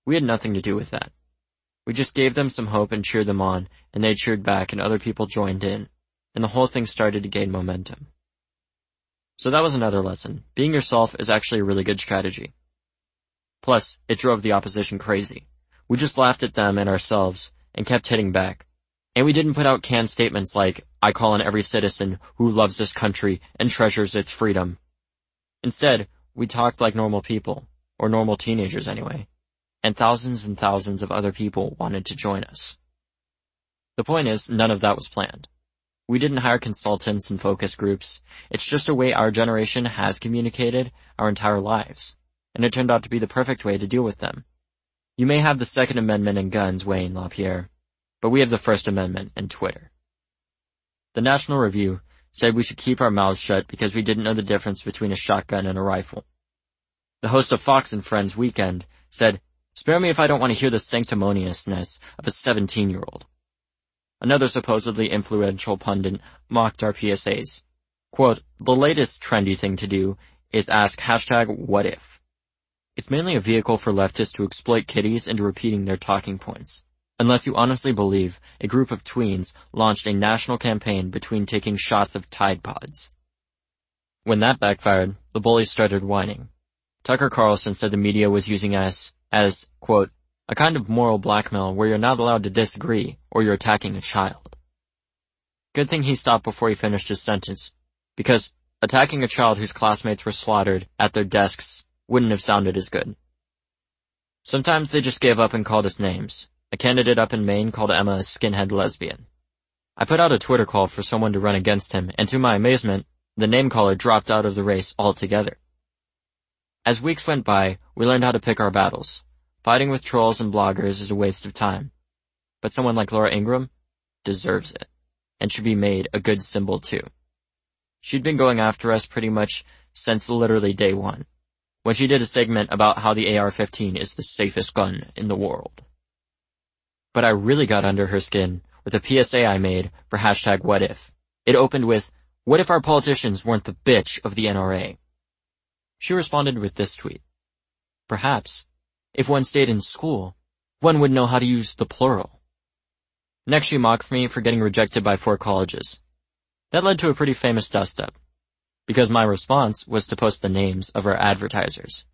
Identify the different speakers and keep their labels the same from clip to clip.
Speaker 1: We had nothing to do with that. We just gave them some hope and cheered them on, and they cheered back and other people joined in, and the whole thing started to gain momentum. So that was another lesson. Being yourself is actually a really good strategy. Plus, it drove the opposition crazy. We just laughed at them and ourselves, and kept hitting back. And we didn't put out canned statements like, I call on every citizen who loves this country and treasures its freedom. Instead, we talked like normal people, or normal teenagers anyway, and thousands of other people wanted to join us. The point is, none of that was planned. We didn't hire consultants and focus groups. It's just a way our generation has communicated our entire lives, and it turned out to be the perfect way to deal with them. You may have the Second Amendment and guns, Wayne LaPierre, but we have the First Amendment and Twitter. The National Review said we should keep our mouths shut because we didn't know the difference between a shotgun and a rifle. The host of Fox and Friends Weekend said, spare me if I don't want to hear the sanctimoniousness of a 17-year-old. Another supposedly influential pundit mocked our PSAs. Quote, the latest trendy thing to do is ask #WhatIf. It's mainly a vehicle for leftists to exploit kiddies into repeating their talking points. Unless you honestly believe a group of tweens launched a national campaign between taking shots of Tide Pods. When that backfired, the bullies started whining. Tucker Carlson said the media was using us as, quote, a kind of moral blackmail where you're not allowed to disagree or you're attacking a child. Good thing he stopped before he finished his sentence, because attacking a child whose classmates were slaughtered at their desks wouldn't have sounded as good. Sometimes they just gave up and called us names. A candidate up in Maine called Emma a skinhead lesbian. I put out a Twitter call for someone to run against him, and to my amazement, the name caller dropped out of the race altogether. As weeks went by, we learned how to pick our battles. Fighting with trolls and bloggers is a waste of time. But someone like Laura Ingraham deserves it, and should be made a good symbol too. She'd been going after us pretty much since literally day one, when she did a segment about how the AR-15 is the safest gun in the world. But I really got under her skin with a PSA I made for #WhatIf. It opened with, what if our politicians weren't the bitch of the NRA? She responded with this tweet. Perhaps, if one stayed in school, one would know how to use the plural. Next she mocked me for getting rejected by 4 colleges. That led to a pretty famous dust-up, because my response was to post the names of our advertisers.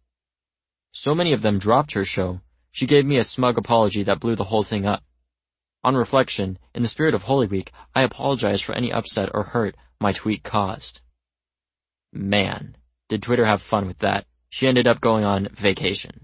Speaker 1: So many of them dropped her show, she gave me a smug apology that blew the whole thing up. On reflection, in the spirit of Holy Week, I apologize for any upset or hurt my tweet caused. Man, did Twitter have fun with that. She ended up going on vacation.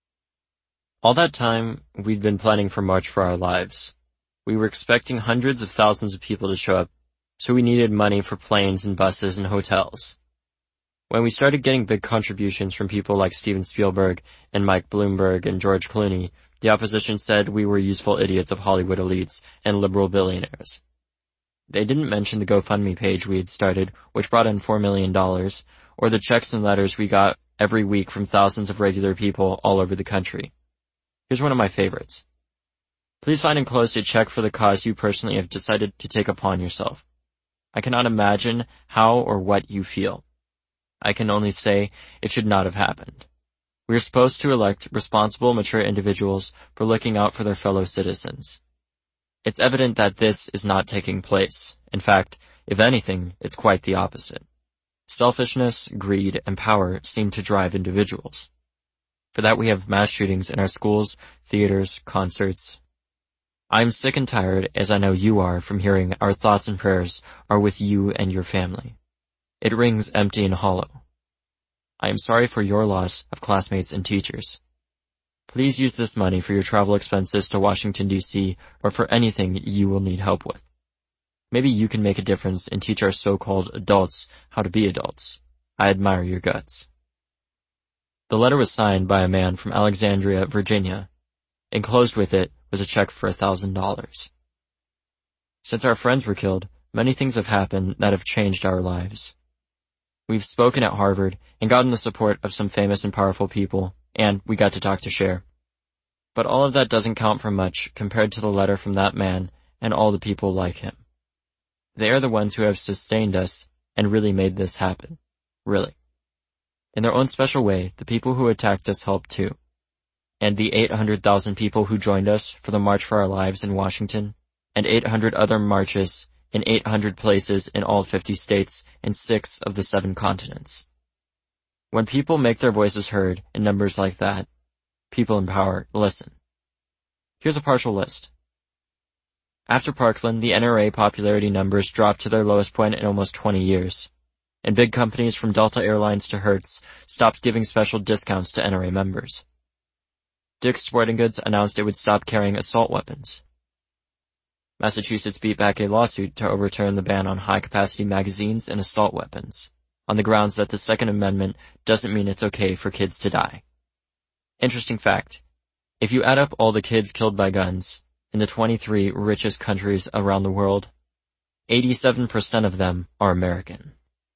Speaker 1: All that time, we'd been planning for March for our lives. We were expecting hundreds of thousands of people to show up, so we needed money for planes and buses and hotels. When we started getting big contributions from people like Steven Spielberg and Mike Bloomberg and George Clooney, the opposition said we were useful idiots of Hollywood elites and liberal billionaires. They didn't mention the GoFundMe page we had started, which brought in $4 million, or the checks and letters we got every week from thousands of regular people all over the country. Here's one of my favorites. Please find enclosed a check for the cause you personally have decided to take upon yourself. I cannot imagine how or what you feel. I can only say it should not have happened. We are supposed to elect responsible, mature individuals for looking out for their fellow citizens. It's evident that this is not taking place. In fact, if anything, it's quite the opposite. Selfishness, greed, and power seem to drive individuals. For that we have mass shootings in our schools, theaters, concerts. I am sick and tired, as I know you are, from hearing our thoughts and prayers are with you and your family. It rings empty and hollow. I am sorry for your loss of classmates and teachers. Please use this money for your travel expenses to Washington, D.C., or for anything you will need help with. Maybe you can make a difference and teach our so-called adults how to be adults. I admire your guts. The letter was signed by a man from Alexandria, Virginia. Enclosed with it was a check for $1,000. Since our friends were killed, many things have happened that have changed our lives. We've spoken at Harvard and gotten the support of some famous and powerful people, and we got to talk to Cher. But all of that doesn't count for much compared to the letter from that man and all the people like him. They are the ones who have sustained us and really made this happen. Really. In their own special way, the people who attacked us helped too. and the 800,000 people who joined us for the March for Our Lives in Washington, and 800 other marches in 800 places in all 50 states and 6 of the 7 continents. When people make their voices heard in numbers like that, people in power listen. Here's a partial list. After Parkland, the NRA popularity numbers dropped to their lowest point in almost 20 years, and big companies from Delta Airlines to Hertz stopped giving special discounts to NRA members. Dick's Sporting Goods announced it would stop carrying assault weapons. Massachusetts beat back a lawsuit to overturn the ban on high-capacity magazines and assault weapons, on the grounds that the Second Amendment doesn't mean it's okay for kids to die. Interesting fact, if you add up all the kids killed by guns in the 23 richest countries around the world, 87% of them are American.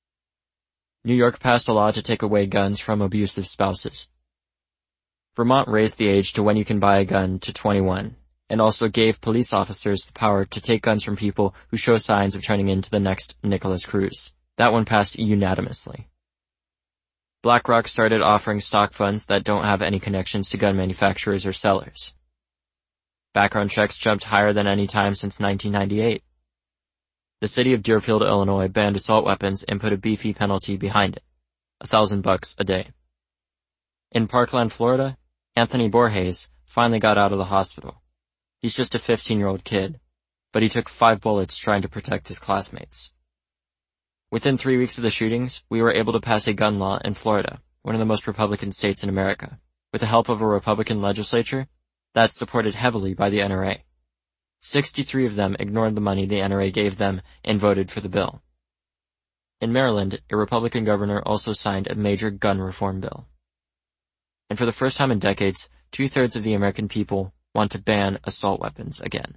Speaker 1: New York passed a law to take away guns from abusive spouses. Vermont raised the age to when you can buy a gun to 21, and also gave police officers the power to take guns from people who show signs of turning into the next Nicholas Cruz. That one passed unanimously. BlackRock started offering stock funds that don't have any connections to gun manufacturers or sellers. Background checks jumped higher than any time since 1998. The city of Deerfield, Illinois banned assault weapons and put a beefy penalty behind it, $1,000 a day. In Parkland, Florida, Anthony Borges finally got out of the hospital. He's just a 15-year-old kid, but he took 5 bullets trying to protect his classmates. Within 3 weeks of the shootings, we were able to pass a gun law in Florida, one of the most Republican states in America, with the help of a Republican legislature that's supported heavily by the NRA. 63 of them ignored the money the NRA gave them and voted for the bill. In Maryland, a Republican governor also signed a major gun reform bill. And for the first time in decades, 2/3 of the American people want to ban assault weapons again.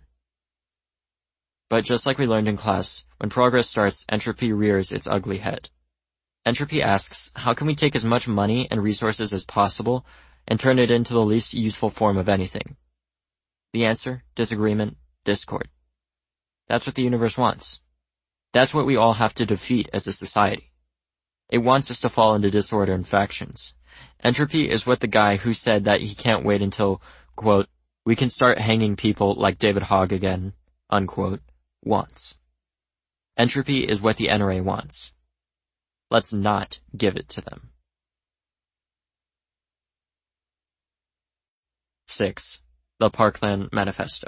Speaker 1: But just like we learned in class, when progress starts, entropy rears its ugly head. Entropy asks, how can we take as much money and resources as possible and turn it into the least useful form of anything? The answer, disagreement, discord. That's what the universe wants. That's what we all have to defeat as a society. It wants us to fall into disorder and factions. Entropy is what the guy who said that he can't wait until, quote, we can start hanging people like David Hogg again, unquote, wants. Entropy is what the NRA wants. Let's not give it to them. 6. The Parkland Manifesto.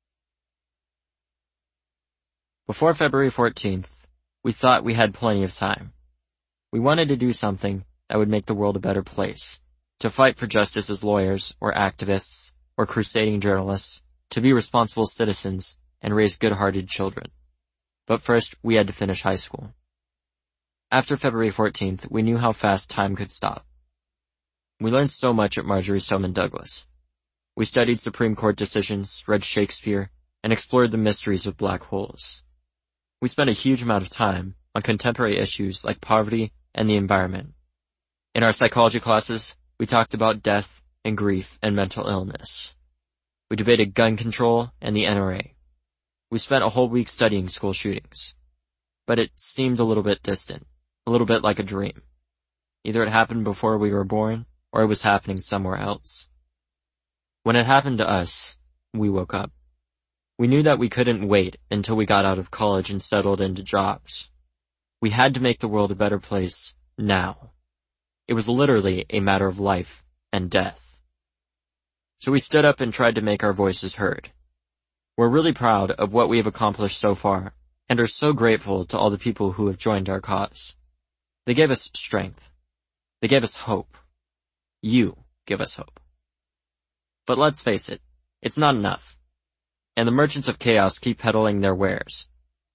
Speaker 1: Before February 14th, we thought we had plenty of time. We wanted to do something that would make the world a better place, to fight for justice as lawyers or activists or crusading journalists, to be responsible citizens and raise good-hearted children. But first, we had to finish high school. After February 14th, we knew how fast time could stop. We learned so much at Marjory Stoneman Douglas. We studied Supreme Court decisions, read Shakespeare, and explored the mysteries of black holes. We spent a huge amount of time on contemporary issues like poverty and the environment. In our psychology classes, we talked about death and grief and mental illness. We debated gun control and the NRA. We spent a whole week studying school shootings. But it seemed a little bit distant, a little bit like a dream. Either it happened before we were born, or it was happening somewhere else. When it happened to us, we woke up. We knew that we couldn't wait until we got out of college and settled into jobs. We had to make the world a better place now. It was literally a matter of life and death. So we stood up and tried to make our voices heard. We're really proud of what we have accomplished so far, and are so grateful to all the people who have joined our cause. They gave us strength. They gave us hope. You give us hope. But let's face it, it's not enough. And the merchants of chaos keep peddling their wares.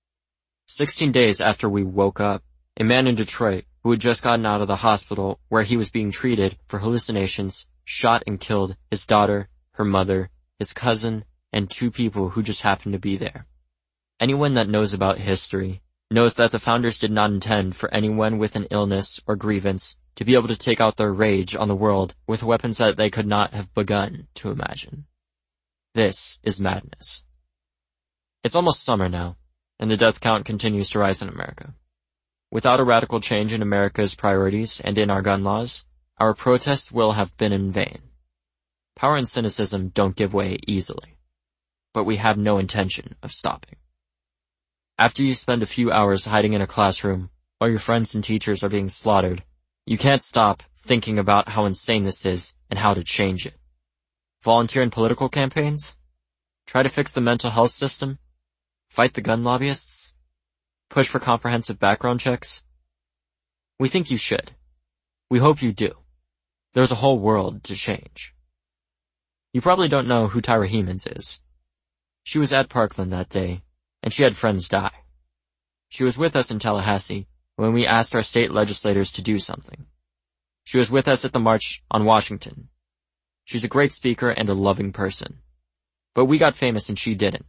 Speaker 1: 16 days after we woke up, a man in Detroit who had just gotten out of the hospital where he was being treated for hallucinations shot and killed his daughter, her mother, his cousin, and 2 people who just happened to be there. Anyone that knows about history knows that the founders did not intend for anyone with an illness or grievance to be able to take out their rage on the world with weapons that they could not have begun to imagine. This is madness. It's almost summer now, and the death count continues to rise in America. Without a radical change in America's priorities and in our gun laws, our protests will have been in vain. Power and cynicism don't give way easily. But we have no intention of stopping. After you spend a few hours hiding in a classroom while your friends and teachers are being slaughtered, you can't stop thinking about how insane this is and how to change it. Volunteer in political campaigns? Try to fix the mental health system? Fight the gun lobbyists? Push for comprehensive background checks? We think you should. We hope you do. There's a whole world to change. You probably don't know who Tyra Hemans is. She was at Parkland that day, and she had friends die. She was with us in Tallahassee when we asked our state legislators to do something. She was with us at the March on Washington. She's a great speaker and a loving person. But we got famous and she didn't.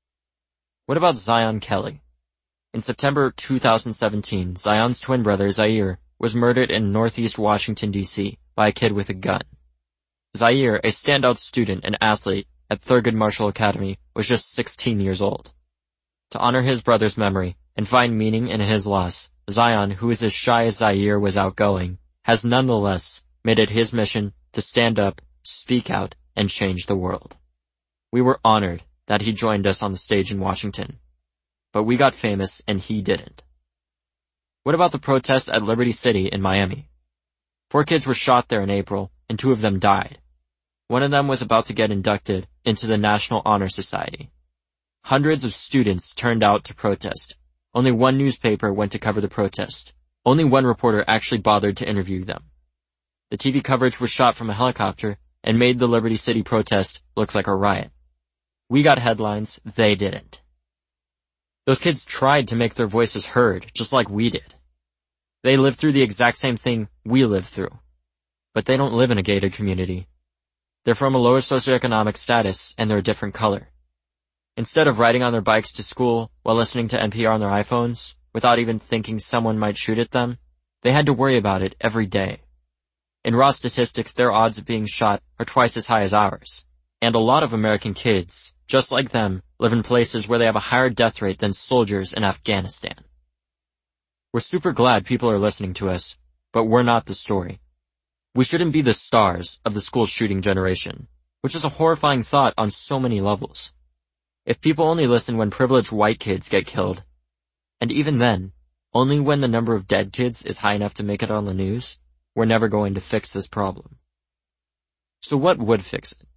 Speaker 1: What about Zion Kelly? In September 2017, Zion's twin brother, Zaire, was murdered in northeast Washington, D.C. by a kid with a gun. Zaire, a standout student and athlete at Thurgood Marshall Academy, was just 16 years old. To honor his brother's memory and find meaning in his loss, Zion, who is as shy as Zaire was outgoing, has nonetheless made it his mission to stand up, speak out, and change the world. We were honored that he joined us on the stage in Washington. But we got famous and he didn't. What about the protests at Liberty City in Miami? 4 kids were shot there in April, and 2 of them died. One of them was about to get inducted into the National Honor Society. Hundreds of students turned out to protest. Only one newspaper went to cover the protest. Only one reporter actually bothered to interview them. The TV coverage was shot from a helicopter and made the Liberty City protest look like a riot. We got headlines, they didn't. Those kids tried to make their voices heard, just like we did. They lived through the exact same thing we lived through. But they don't live in a gated community. They're from a lower socioeconomic status, and they're a different color. Instead of riding on their bikes to school while listening to NPR on their iPhones, without even thinking someone might shoot at them, they had to worry about it every day. In raw statistics, their odds of being shot are twice as high as ours. And a lot of American kids, just like them, live in places where they have a higher death rate than soldiers in Afghanistan. We're super glad people are listening to us, but we're not the story. We shouldn't be the stars of the school shooting generation, which is a horrifying thought on so many levels. If people only listen when privileged white kids get killed, and even then, only when the number of dead kids is high enough to make it on the news, we're never going to fix this problem. So what would fix it?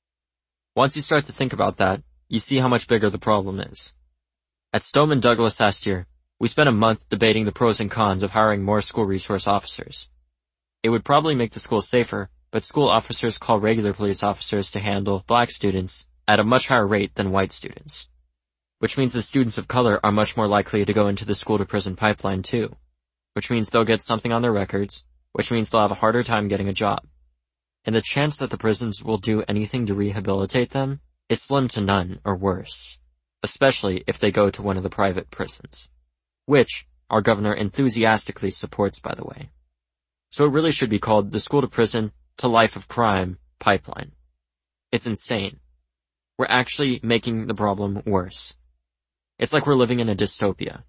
Speaker 1: Once you start to think about that, you see how much bigger the problem is. At Stoneman Douglas last year, we spent a month debating the pros and cons of hiring more school resource officers. It would probably make the school safer, but school officers call regular police officers to handle black students at a much higher rate than white students. Which means the students of color are much more likely to go into the school-to-prison pipeline too. Which means they'll get something on their records, which means they'll have a harder time getting a job. And the chance that the prisons will do anything to rehabilitate them is slim to none or worse, especially if they go to one of the private prisons, which our governor enthusiastically supports, by the way. So it really should be called the school to prison to life of crime pipeline. It's insane. We're actually making the problem worse. It's like we're living in a dystopia.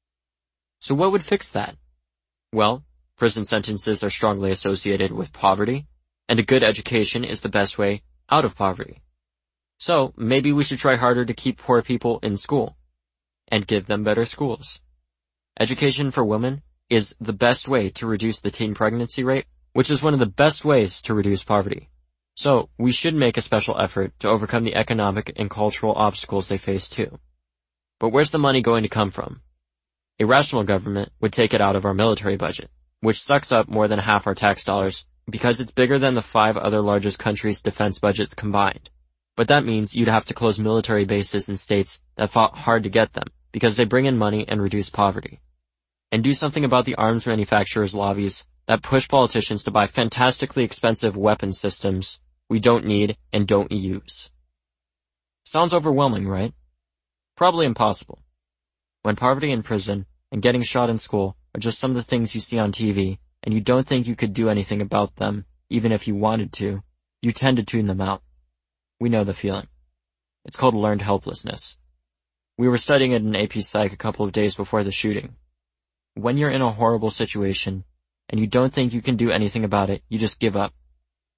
Speaker 1: So what would fix that? Well, prison sentences are strongly associated with poverty, and a good education is the best way out of poverty. So maybe we should try harder to keep poor people in school and give them better schools. Education for women is the best way to reduce the teen pregnancy rate, which is one of the best ways to reduce poverty. So we should make a special effort to overcome the economic and cultural obstacles they face too. But where's the money going to come from? A rational government would take it out of our military budget, which sucks up more than half our tax dollars because it's bigger than the 5 other largest countries' defense budgets combined. But that means you'd have to close military bases in states that fought hard to get them because they bring in money and reduce poverty. And do something about the arms manufacturers' lobbies that push politicians to buy fantastically expensive weapon systems we don't need and don't use. Sounds overwhelming, right? Probably impossible. When poverty in prison and getting shot in school are just some of the things you see on TV, and you don't think you could do anything about them, even if you wanted to, you tend to tune them out. We know the feeling. It's called learned helplessness. We were studying it in AP Psych a couple of days before the shooting. When you're in a horrible situation, and you don't think you can do anything about it, you just give up.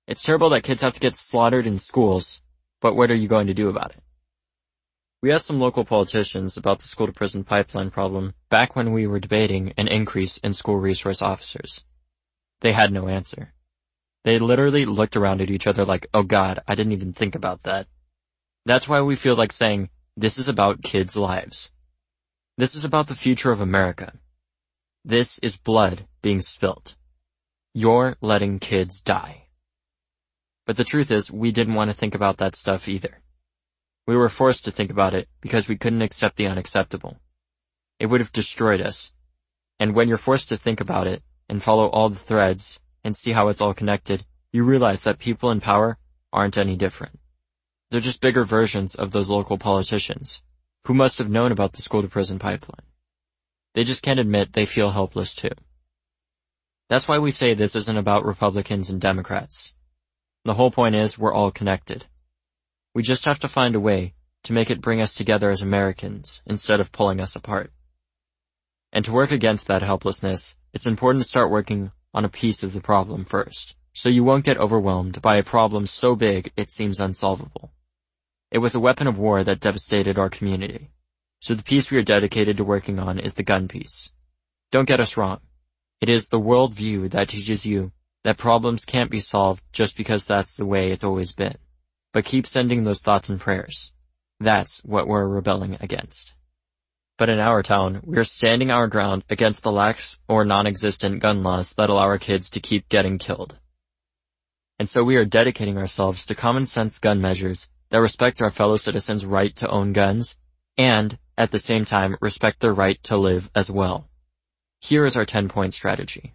Speaker 1: It's terrible that kids have to get slaughtered in schools, but what are you going to do about it? We asked some local politicians about the school-to-prison pipeline problem back when we were debating an increase in school resource officers. They had no answer. They literally looked around at each other like, oh God, I didn't even think about that. That's why we feel like saying, this is about kids' lives. This is about the future of America. This is blood being spilt. You're letting kids die. But the truth is, we didn't want to think about that stuff either. We were forced to think about it because we couldn't accept the unacceptable. It would have destroyed us. And when you're forced to think about it and follow all the threads and see how it's all connected, you realize that people in power aren't any different. They're just bigger versions of those local politicians who must have known about the school-to-prison pipeline. They just can't admit they feel helpless too. That's why we say this isn't about Republicans and Democrats. The whole point is we're all connected. We just have to find a way to make it bring us together as Americans instead of pulling us apart. And to work against that helplessness, it's important to start working on a piece of the problem first, so you won't get overwhelmed by a problem so big it seems unsolvable. It was a weapon of war that devastated our community. So the piece we are dedicated to working on is the gun piece. Don't get us wrong. It is the worldview that teaches you that problems can't be solved just because that's the way it's always been. But keep sending those thoughts and prayers. That's what we're rebelling against. But in our town, we're standing our ground against the lax or non-existent gun laws that allow our kids to keep getting killed. And so we are dedicating ourselves to common sense gun measures that respect our fellow citizens' right to own guns and, at the same time, respect their right to live as well. Here is our 10-point strategy.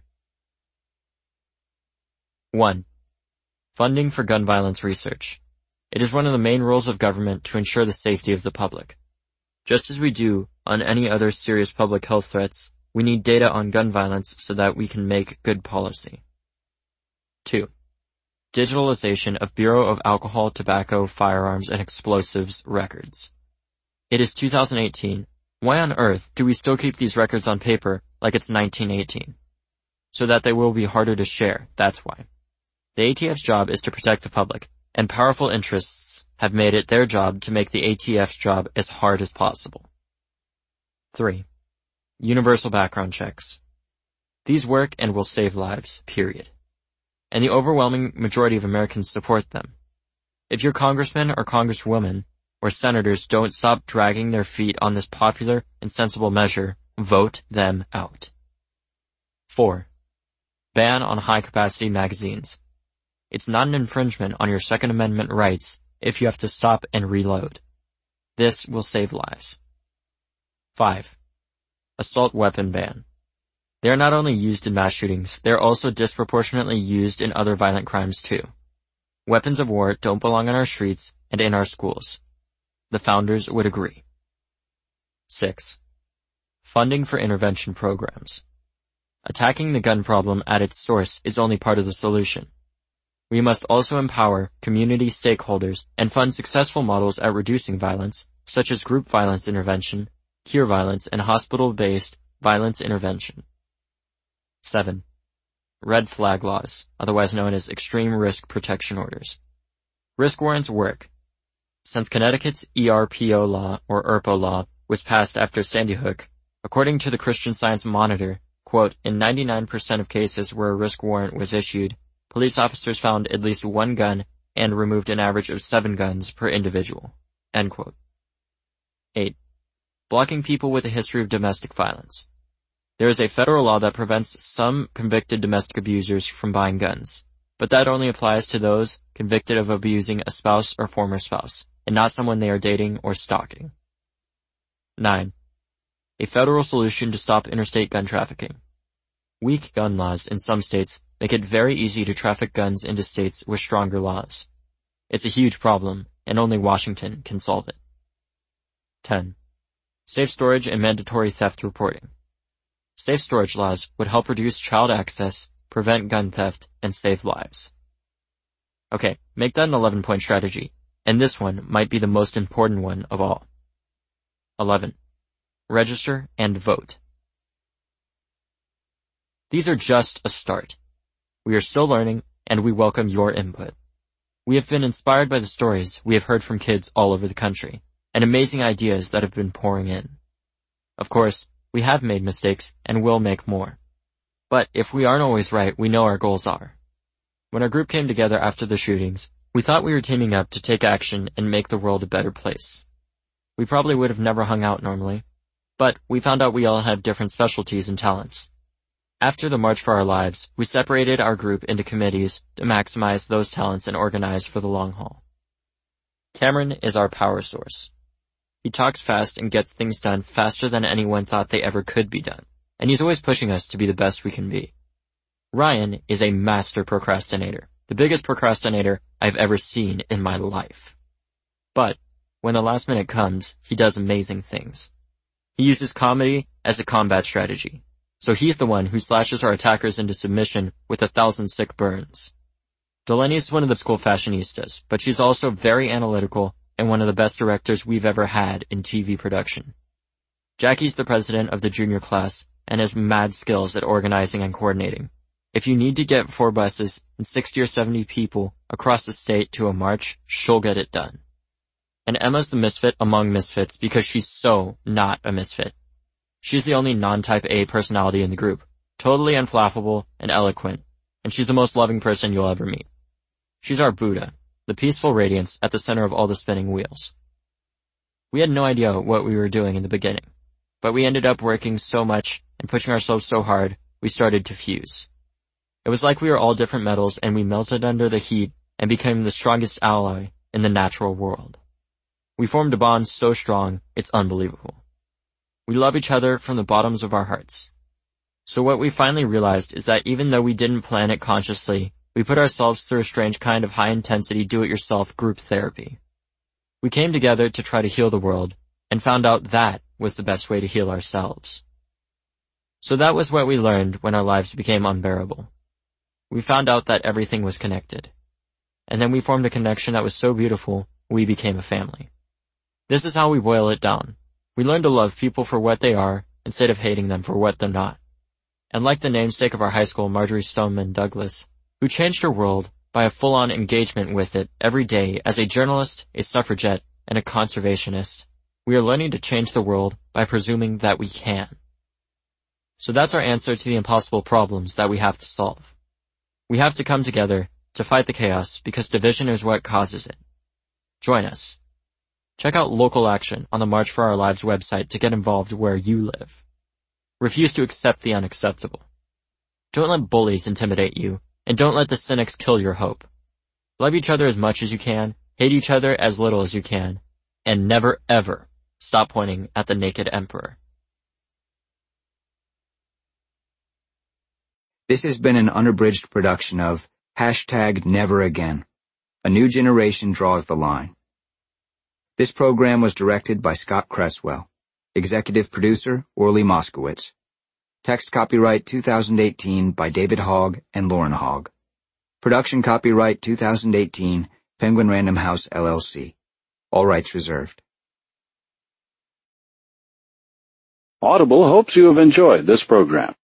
Speaker 1: 1. Funding for gun violence research. It is one of the main roles of government to ensure the safety of the public. Just as we do on any other serious public health threats, we need data on gun violence so that we can make good policy. 2. Digitalization of Bureau of Alcohol, Tobacco, Firearms, and Explosives records. It is 2018. Why on earth do we still keep these records on paper like it's 1918? So that they will be harder to share, that's why. The ATF's job is to protect the public, and powerful interests have made it their job to make the ATF's job as hard as possible. 3. Universal background checks. These work and will save lives, period. And the overwhelming majority of Americans support them. If your congressman or congresswoman or senators don't stop dragging their feet on this popular and sensible measure, vote them out. 4. Ban on high-capacity magazines. It's not an infringement on your Second Amendment rights if you have to stop and reload. This will save lives. 5. Assault weapon ban. They are not only used in mass shootings, they are also disproportionately used in other violent crimes too. Weapons of war don't belong on our streets and in our schools. The founders would agree. 6. Funding for intervention programs. Attacking the gun problem at its source is only part of the solution. We must also empower community stakeholders and fund successful models at reducing violence, such as group violence intervention, cure violence, and hospital-based violence intervention. 7. Red flag laws, otherwise known as extreme risk protection orders. Risk warrants work. Since Connecticut's ERPO law, or ERPO law, was passed after Sandy Hook, according to the Christian Science Monitor, quote, in 99% of cases where a risk warrant was issued, police officers found at least one gun and removed an average of 7 guns per individual. End quote. 8. Blocking people with a history of domestic violence. There is a federal law that prevents some convicted domestic abusers from buying guns, but that only applies to those convicted of abusing a spouse or former spouse, and not someone they are dating or stalking. 9. A federal solution to stop interstate gun trafficking. Weak gun laws in some states make it very easy to traffic guns into states with stronger laws. It's a huge problem, and only Washington can solve it. 10. Safe storage and mandatory theft reporting. Safe storage laws would help reduce child access, prevent gun theft, and save lives. Okay, make that an 11-point strategy, and this one might be the most important one of all. 11. Register and vote. These are just a start. We are still learning, and we welcome your input. We have been inspired by the stories we have heard from kids all over the country, and amazing ideas that have been pouring in. Of course, we have made mistakes and will make more. But if we aren't always right, we know our goals are. When our group came together after the shootings, we thought we were teaming up to take action and make the world a better place. We probably would have never hung out normally, but we found out we all have different specialties and talents. After the March for Our Lives, we separated our group into committees to maximize those talents and organize for the long haul. Cameron is our power source. He talks fast and gets things done faster than anyone thought they ever could be done, and he's always pushing us to be the best we can be. Ryan is a master procrastinator, the biggest procrastinator I've ever seen in my life. But when the last minute comes, he does amazing things. He uses comedy as a combat strategy, so he's the one who slashes our attackers into submission with 1,000 sick burns. Delaney is one of the school fashionistas, but she's also very analytical and one of the best directors we've ever had in TV production. Jackie's the president of the junior class and has mad skills at organizing and coordinating. If you need to get 4 buses and 60 or 70 people across the state to a march, she'll get it done. And Emma's the misfit among misfits because she's so not a misfit. She's the only non-type A personality in the group, totally unflappable and eloquent, and she's the most loving person you'll ever meet. She's our Buddha, the peaceful radiance at the center of all the spinning wheels. We had no idea what we were doing in the beginning, but we ended up working so much and pushing ourselves so hard, we started to fuse. It was like we were all different metals and we melted under the heat and became the strongest alloy in the natural world. We formed a bond so strong, it's unbelievable. We love each other from the bottoms of our hearts. So what we finally realized is that even though we didn't plan it consciously, we put ourselves through a strange kind of high-intensity do-it-yourself group therapy. We came together to try to heal the world and found out that was the best way to heal ourselves. So that was what we learned when our lives became unbearable. We found out that everything was connected. And then we formed a connection that was so beautiful, we became a family. This is how we boil it down. We learn to love people for what they are instead of hating them for what they're not. And like the namesake of our high school, Marjorie Stoneman Douglas, who changed her world by a full-on engagement with it every day as a journalist, a suffragette, and a conservationist, we are learning to change the world by presuming that we can. So that's our answer to the impossible problems that we have to solve. We have to come together to fight the chaos because division is what causes it. Join us. Check out local action on the March for Our Lives website to get involved where you live. Refuse to accept the unacceptable. Don't let bullies intimidate you, and don't let the cynics kill your hope. Love each other as much as you can, hate each other as little as you can, and never ever stop pointing at the naked emperor.
Speaker 2: This has been an unabridged production of #NeverAgain. A New Generation Draws the Line. This program was directed by Scott Cresswell. Executive producer, Orly Moskowitz. Text copyright 2018 by David Hogg and Lauren Hogg. Production copyright 2018, Penguin Random House, LLC. All rights reserved.
Speaker 3: Audible hopes you have enjoyed this program.